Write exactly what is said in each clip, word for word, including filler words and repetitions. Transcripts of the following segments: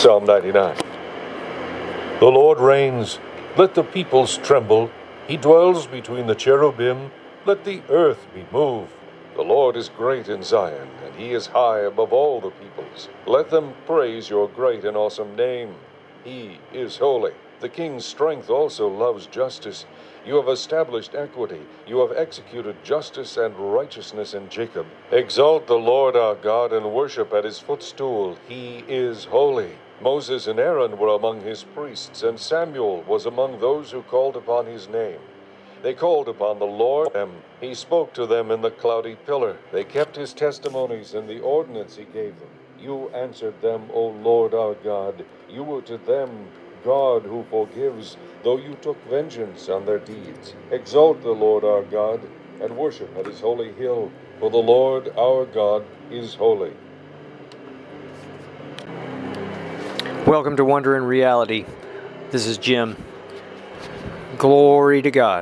Psalm ninety-nine. The Lord reigns. Let the peoples tremble. He dwells between the cherubim. Let the earth be moved. The Lord is great in Zion, and he is high above all the peoples. Let them praise your great and awesome name. He is holy. The king's strength also loves justice. You have established equity. You have executed justice and righteousness in Jacob. Exalt the Lord our God and worship at his footstool. He is holy. Moses and Aaron were among his priests, and Samuel was among those who called upon his name. They called upon the Lord, and he spoke to them in the cloudy pillar. They kept his testimonies and the ordinance he gave them. You answered them, O Lord our God. You were to them God who forgives, though you took vengeance on their deeds. Exalt the Lord our God, and worship at his holy hill, for the Lord our God is holy. Welcome to Wonder in Reality. This is Jim. Glory to God.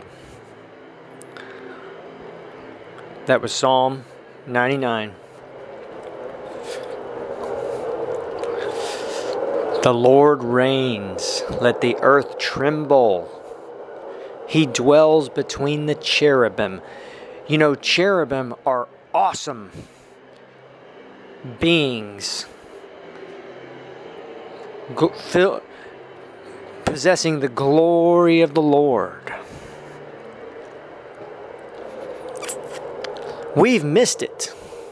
That was Psalm ninety-nine. The Lord reigns. Let the earth tremble. He dwells between the cherubim. You know, cherubim are awesome beings. Possessing the glory of the Lord. We've missed it.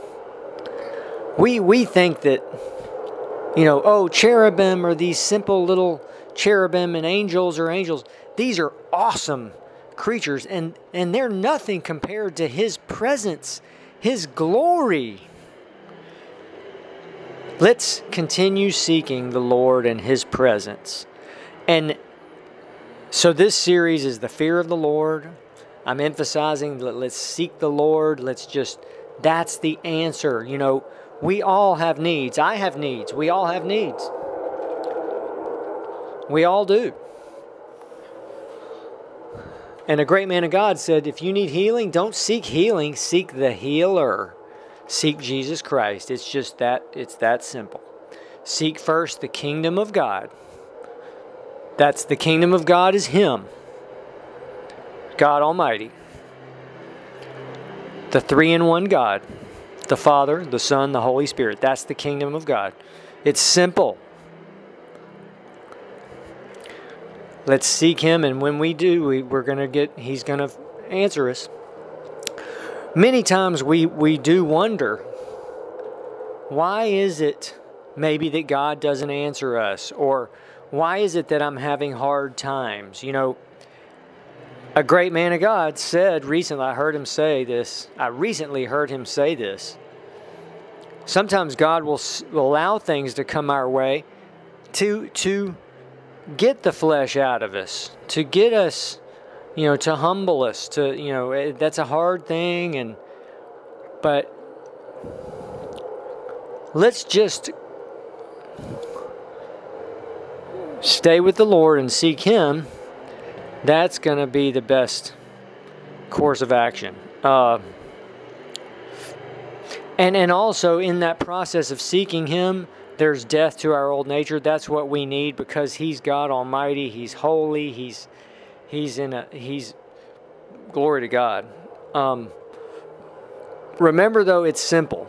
We we think that, you know, oh, cherubim are these simple little cherubim, and angels are angels. These are awesome creatures, and, and they're nothing compared to his presence, his glory. Let's continue seeking the Lord and his presence. And so this series is the fear of the Lord. I'm emphasizing that let's seek the Lord. Let's just, that's the answer. You know, we all have needs. I have needs. We all have needs. We all do. And a great man of God said, if you need healing, don't seek healing, seek the healer. Seek Jesus Christ. It's just that, it's that simple. Seek first the kingdom of God. That's the kingdom of God is him. God Almighty. The three-in-one God. The Father, the Son, the Holy Spirit. That's the kingdom of God. It's simple. Let's seek him, and when we do, we, we're going to get, he's going to answer us. Many times we, we do wonder, why is it maybe that God doesn't answer us? Or why is it that I'm having hard times? You know, a great man of God said recently, I heard him say this, I recently heard him say this. Sometimes God will, will allow things to come our way to, to get the flesh out of us, to get us, you know, to humble us, to, you know, that's a hard thing, and, but let's just stay with the Lord and seek him. That's going to be the best course of action. Uh, and, and also in that process of seeking him, there's death to our old nature. That's what we need, because he's God Almighty. He's holy. He's He's in a, he's, glory to God. Um, remember though, it's simple.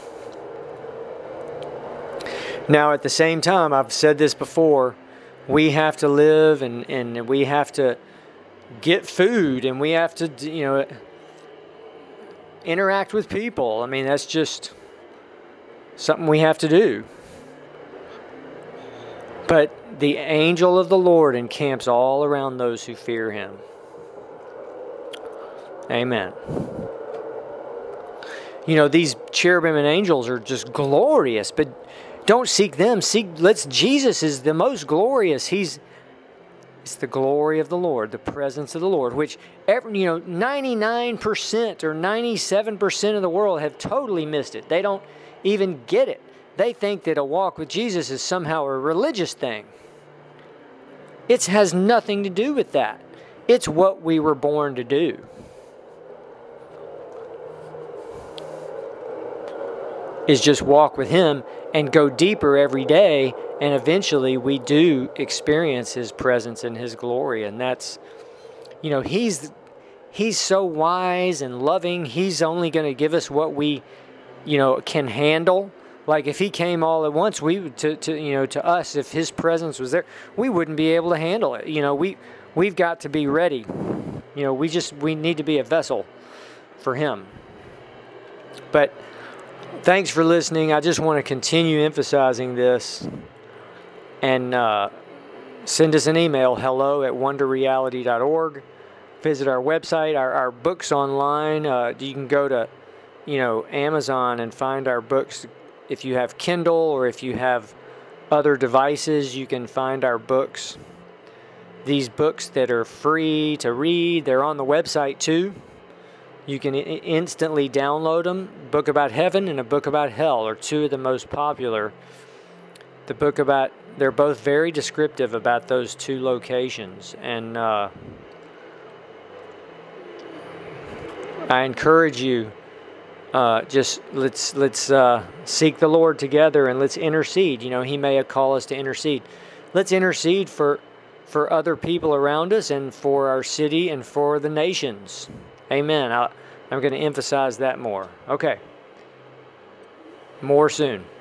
Now at the same time, I've said this before, we have to live and, and we have to get food, and we have to, you know, interact with people. I mean, that's just something we have to do. But the angel of the Lord encamps all around those who fear him. Amen. You know, these cherubim and angels are just glorious, but don't seek them. Seek, let's, Jesus is the most glorious. He's, it's the glory of the Lord, the presence of the Lord, which, every, you know, ninety-nine percent or ninety-seven percent of the world have totally missed it. They don't even get it. They think that a walk with Jesus is somehow a religious thing. It has nothing to do with that. It's what we were born to do. Is just walk with him and go deeper every day And eventually we do experience his presence and his glory. And that's, you know, he's he's so wise and loving. He's only going to give us what we, you know, can handle. Like if he came all at once, we would, to, to you know, to us, if his presence was there, we wouldn't be able to handle it. You know, we, we've got to be ready. You know, we just, we need to be a vessel for him. But thanks for listening. I just want to continue emphasizing this. And uh, send us an email, hello at wonder reality dot org. Visit our website, our, our books online. Uh, you can go to, you know, Amazon and find our books. If you have Kindle or if you have other devices, you can find our books. These books that are free to read, they're on the website too. You can I- instantly download them. A book about heaven and a book about hell are two of the most popular. The book about, they're both very descriptive about those two locations. And uh, I encourage you, uh, just let's let's uh, seek the Lord together and let's intercede. You know, he may call us to intercede. Let's intercede for for other people around us and for our city and for the nations. Amen. I, I'm going to emphasize that more. Okay. More soon.